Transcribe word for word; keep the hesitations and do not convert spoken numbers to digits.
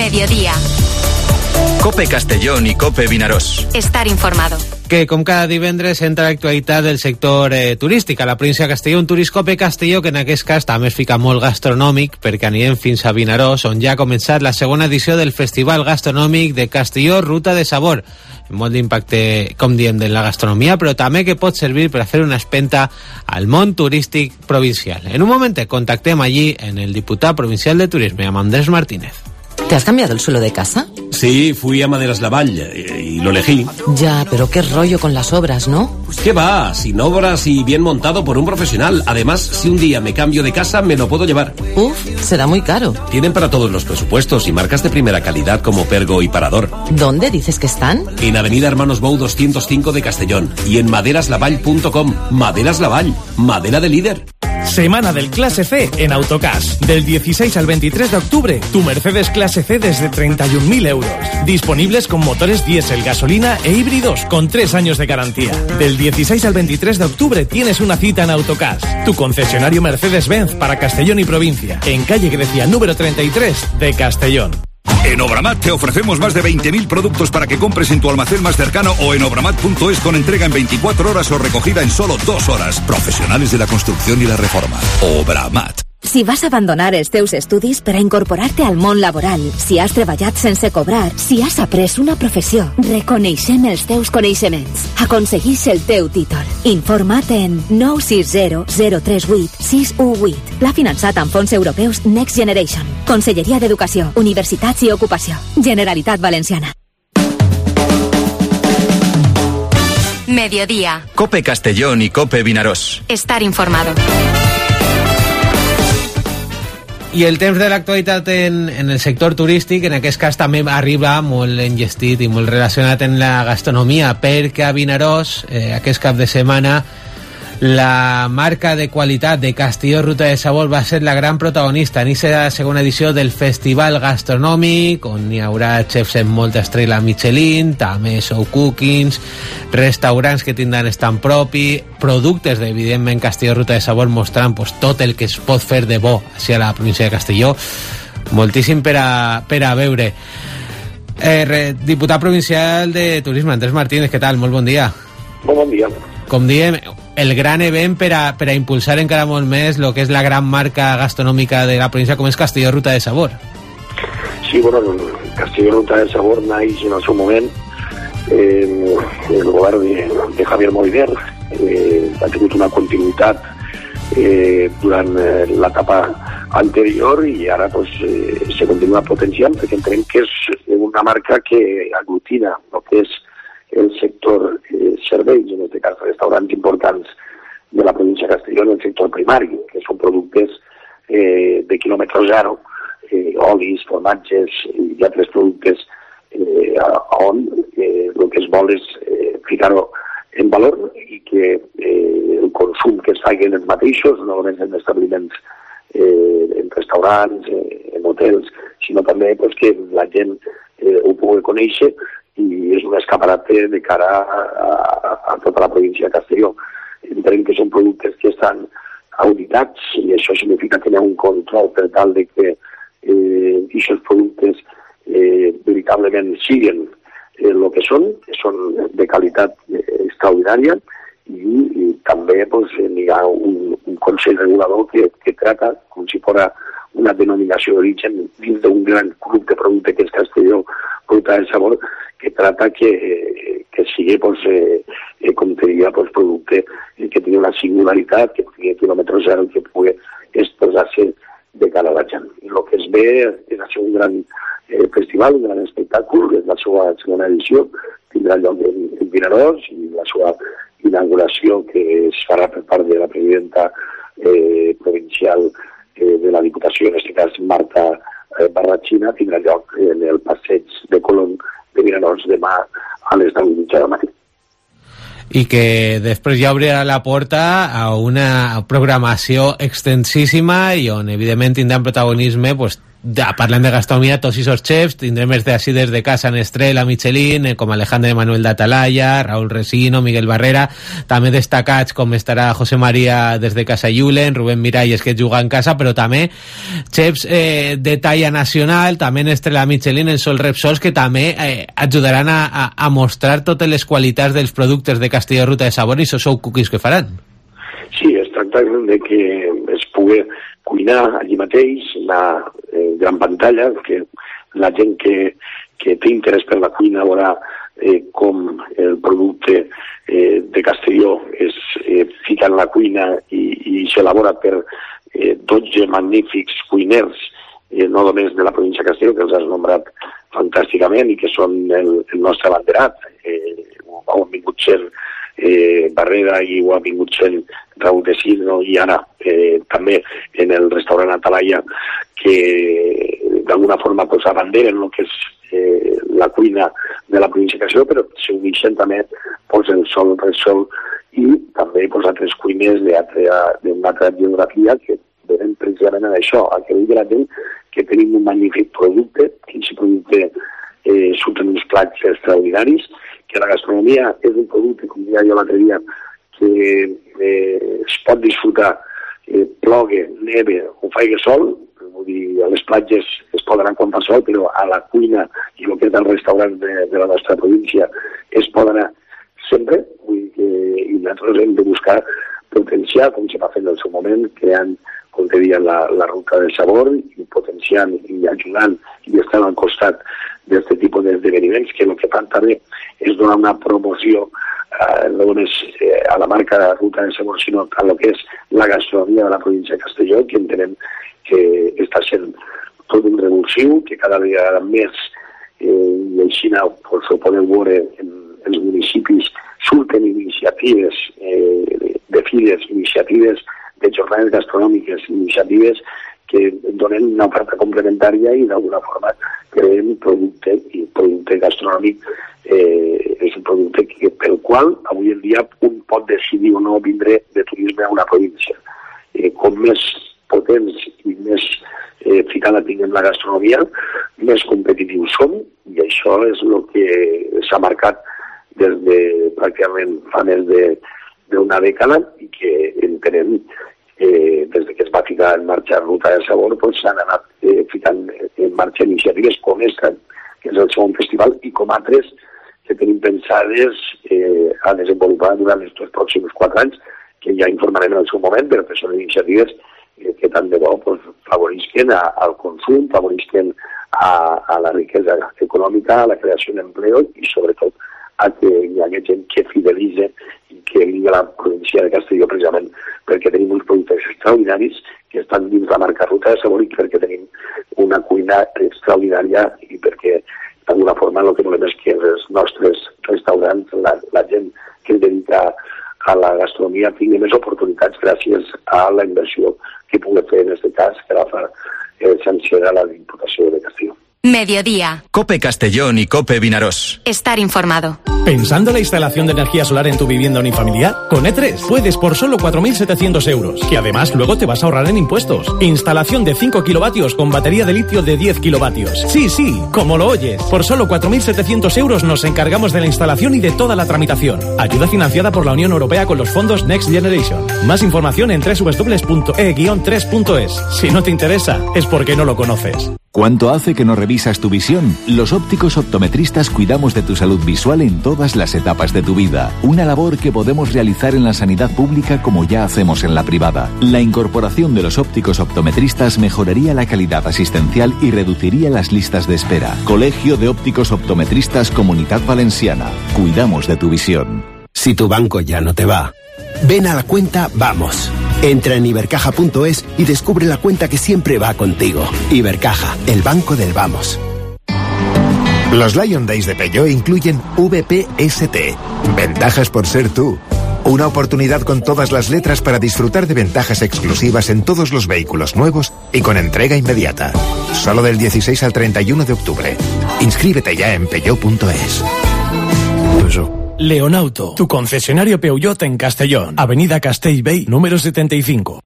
Mediodía. COPE Castellón i COPE Vinaròs. Estar informado. Que com cada divendres entra l'actualitat del sector eh, turístic a la província de Castelló, un Turiscope Castelló que en aquest cas també es fica molt gastronòmic perquè anirem fins a Vinaròs, on ja ha començat la segona edició del Festival Gastronòmic de Castelló Ruta de Sabor, molt d'impacte, com diem, de la gastronomia, però també que pot servir per a fer una espenta al món turístic provincial. En un moment contactem allí en el diputat provincial de Turisme, amb Andrés Martínez. ¿Te has cambiado el suelo de casa? Sí, fui a Maderas Lavall y, y lo elegí. Ya, pero qué rollo con las obras, ¿no? ¿Qué va? Sin obras y bien montado por un profesional. Además, si un día me cambio de casa, me lo puedo llevar. Uf, será muy caro. Tienen para todos los presupuestos y marcas de primera calidad como Pergo y Parador. ¿Dónde dices que están? En Avenida Hermanos Bou doscientos cinco de Castellón y en maderas lavall punto com. Maderas Lavall, madera de líder. Semana del Clase C en Autocars. Del dieciséis al veintitrés de octubre, tu Mercedes Clase C desde treinta y un mil euros. Disponibles con motores diésel, gasolina e híbridos con tres años de garantía. Del dieciséis al veintitrés de octubre tienes una cita en Autocars, tu concesionario Mercedes-Benz para Castellón y provincia, en calle Grecia número treinta y tres de Castellón. En Obramat te ofrecemos más de veinte mil productos para que compres en tu almacén más cercano o en obramat punto es con entrega en veinticuatro horas o recogida en solo dos horas. Profesionales de la construcción y la reforma. Obramat. Si vas a abandonar els teus estudis per a incorporar-te al món laboral, si has treballat sense cobrar, si has après una professió, reconeixem els teus coneixements. Aconseguix el teu títol. Informa't en nou sis zero zero tres vuit sis u vuit. Pla finançat amb fons europeus Next Generation. Conselleria d'Educació, Universitats i Ocupació. Generalitat Valenciana. Mediodía. COPE Castellón i COPE Vinaròs. Estar informado. I el temps de l'actualitat en, en el sector turístic, en aquest cas també arriba molt enllestit i molt relacionat en la gastronomia, perquè a Vinaròs, eh, aquest cap de setmana, la marca de qualitat de Castelló Ruta de Sabor va ser la gran protagonista en aquesta segona edició del Festival Gastronòmic, on hi haurà xefs amb molta estrella Michelin, també show cookings, restaurants que tindran estant propi, productes d'evidentment Castelló Ruta de Sabor mostrant pues, tot el que es pot fer de bo així a la província de Castelló. Moltíssim per a, per a veure. Eh, re, diputat provincial de Turisme, Andrés Martínez, què tal? Molt bon dia. Molt bon dia. Com diem, el gran event per a, per a impulsar encara molt més el que és la gran marca gastronòmica de la província com és Castelló Ruta de Sabor. Sí, bueno, Castelló Ruta de Sabor naix en el seu moment eh, el govern de, de Javier Moliner eh, ha tingut una continuïtat eh, durant eh, l'etapa anterior i ara pues, eh, se continua potenciant perquè entenem que és una marca que aglutina el que és el sector eh, serveis, en aquest cas restaurants importants de la província de Castelló en el sector primari, que són productes eh, de quilòmetre zero, eh, olis, formatges i altres productes eh, on eh, el que es vol és eh, ficar-ho en valor i que eh, el consum que es faci en els mateixos, no només en establiments, eh, en restaurants, eh, en hotels, sinó també pues, que la gent eh, ho pugui conèixer i és un escaparate de cara a, a, a tota la província de Castelló. Entenem que són productes que estan auditats i això significa que hi ha un control per tal de que eh, aquests productes eh, veritablement siguin eh, el que són, que són de qualitat eh, extraordinària i, i també pues, hi ha un, un consell regulador que, que trata com si fos una denominació d'origen dins d'un gran club de producte que és Castelló Ruta de Sabor, que trata que, que sigui, pues, eh, eh, com te diria, pues, producte que tingui una singularitat, que tingui quilòmetre zero, que pugui expressar-se de cara a la gent. I el que es ve és a ser un gran eh, festival, un gran espectacle, és la seva segona edició, tindrà lloc en, en Vinaròs i la seva inauguració que es farà per part de la presidenta eh, provincial eh, de la Diputació, en aquest cas Marta eh, Barratxina, tindrà lloc en el passeig de Colón de Vinaròs demà a les deu de la matí. I que després ja obrirà la porta a una programació extensíssima i on evidentment tindran protagonisme pues, de, parlant de gastronomia, tots aquests xefs, tindrem des d'ací des de casa en Estrella, Michelin, com Alejandro Manuel d'Atalaya, Raúl Resino, Miguel Barrera, també destacats com estarà José María des de Casa Yulen, Rubén Miralles, que juga en casa, però també xefs eh, de talla nacional, també en Estrella Michelin, en Sol Repsols, que també eh, ajudaran a, a, a mostrar totes les qualitats dels productes de Castelló Ruta de Sabor i els show cookies que faran. Sí, es tracta de que es pugui cuinar allí mateix, la eh, gran pantalla, que la gent que, que té interès per la cuina veurà eh, com el producte eh, de Castelló es eh, fica en la cuina i, i s'elabora per eh, dotze magnífics cuiners, eh, no només de la província de Castelló, que els has nombrat fantàsticament i que són el, el nostre abanderat. Eh, ho han vingut sent eh, Barrera i ho ha vingut sent Raúl Resino i ara eh, també en el restaurant Atalaya, que d'alguna forma pues, abanderen el que és eh, la cuina de la província de Castelló, però s'uneixen també pues, el Sol Repsol i també pues, altres cuiners d'una altra geografia que venen precisament a això, a que digui la gent que tenim un magnífic producte, que aquest producte eh, surten uns plats extraordinaris, que la gastronomia és un producte, com deia jo l'altre dia, que eh, es pot disfrutar, eh, plogue, neve o faigui sol, vull dir, a les platges es pot anar quan fa sol, però a la cuina i el que és el restaurant de, de la nostra província es pot anar sempre, vull dir que i nosaltres hem de buscar potenciar, com se va fer en el seu moment, creant, com te deia, la, la ruta del sabor i potenciant i ajudant i estant al costat d'aquest tipus d'esdeveniments, que el que fan també és donar una promoció eh, no només eh, a la marca de la ruta del sabor, sinó a el que és la gastronomia de la província de Castelló, que entenem que està sent tot un revulsiu, que cada vegada més eh, i així pues, ho podeu veure en, en els municipis surten iniciatives eh, de fires, iniciatives de jornades gastronòmiques, iniciatives que donen una oferta complementària i d'alguna forma creen producte i producte gastronòmic eh, és un producte que, pel qual avui en dia un pot decidir o no vindre de turisme a una província. Eh, com més potents i més eh, ficada tinguem la gastronomia, més competitius som i això és el que s'ha marcat des de pràcticament fa més d'una dècada i que entenem Eh, des que es va ficar en marxa Ruta del Sabor, doncs s'han anat eh, ficant en marxa iniciatives com esta, que és el segon festival, i com altres que tenim pensades eh, a desenvolupar durant els pròxims quatre anys, que ja informarem en el seu moment, però que són iniciatives eh, que tant de bo pues, favorisquen a, al consum, favorisquen a, a la riquesa econòmica, a la creació d'empleo i sobretot a que hi hagi gent que fidelitze i que liga la província de Castelló precisament perquè tenim uns productes extraordinaris que estan dins la marca Ruta de Sabor i perquè tenim una cuina extraordinària i perquè d'alguna forma el que volem és que els nostres restaurants, la, la gent que es dedica a la gastronomia tingui més oportunitats gràcies a la inversió que pugui fer en aquest cas que la fa eh, sancionar la Diputació de Castelló. Mediodía. Cope Castellón y Cope Vinarós. Estar informado. ¿Pensando en la instalación de energía solar en tu vivienda unifamiliar? Con E tres puedes por solo cuatro mil setecientos euros, que además luego te vas a ahorrar en impuestos. Instalación de cinco kilovatios con batería de litio de diez kilovatios. Sí, sí, como lo oyes. Por solo cuatro mil setecientos euros nos encargamos de la instalación y de toda la tramitación. Ayuda financiada por la Unión Europea con los fondos Next Generation. Más información en doble u doble u doble u punto e guion tres punto es. Si no te interesa, es porque no lo conoces. ¿Cuánto hace que no revisas tu visión? Los ópticos optometristas cuidamos de tu salud visual en todas las etapas de tu vida. Una labor que podemos realizar en la sanidad pública como ya hacemos en la privada. La incorporación de los ópticos optometristas mejoraría la calidad asistencial y reduciría las listas de espera. Colegio de Ópticos Optometristas Comunidad Valenciana. Cuidamos de tu visión. Si tu banco ya no te va, ven a la cuenta Vamos. Entra en ibercaja punto es y descubre la cuenta que siempre va contigo. Ibercaja, el banco del vamos. Los Lion Days de Peugeot incluyen V P S T. Ventajas por ser tú. Una oportunidad con todas las letras para disfrutar de ventajas exclusivas en todos los vehículos nuevos y con entrega inmediata. Solo del dieciséis al treinta y uno de octubre. Inscríbete ya en peugeot punto es. Leonauto, tu concesionario Peugeot en Castellón, Avenida Castellbey, número setenta y cinco.